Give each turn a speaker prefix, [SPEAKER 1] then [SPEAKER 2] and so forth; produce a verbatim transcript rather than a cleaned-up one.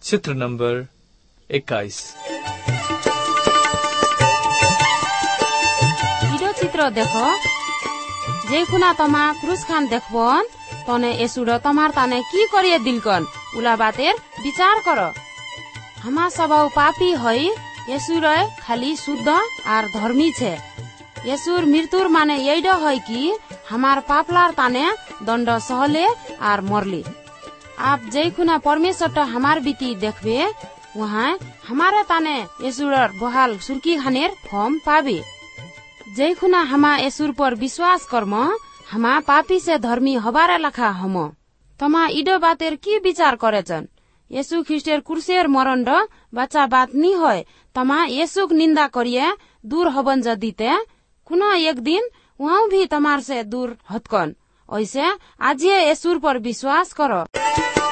[SPEAKER 1] चित्र नंबर इक्कीस।
[SPEAKER 2] ভিডিও চিত্র দেখো যে খুনা তোমা ক্রুশ খান দেখবন তনে এসুর তোমার তানে কি করিয়ে দিলকন উলা বাতের বিচার করো। হামা সবাও পাপী হই এসুর খালি শুদ্ধ আর ধর্মী ছে। এসুর মৃত্যুর মানে এইটা হয় কি हमार पापलार ताने दंड सहले आर मरली। आप जय खुना परमेश्वर हमार बीती देखबे वहाँ हमारे ताने यसुर बहाल सुर्की खानेर फॉर्म पाबे। जय खुना हमा यसुर पर विश्वास कर्म हमा पापी से धर्मी हबारे लखा हम। तमा इडो बातेर की विचार करेचन यसु ख्रिस्टेर कुर्सेर मरण ड बच्चा बात नी होय। तमा यसुक निंदा करिए दूर हबन जदीते कुना एक दिन वहाँ भी तमार से दूर हतकन। ऐसे आज ये यसुर पर विश्वास करो।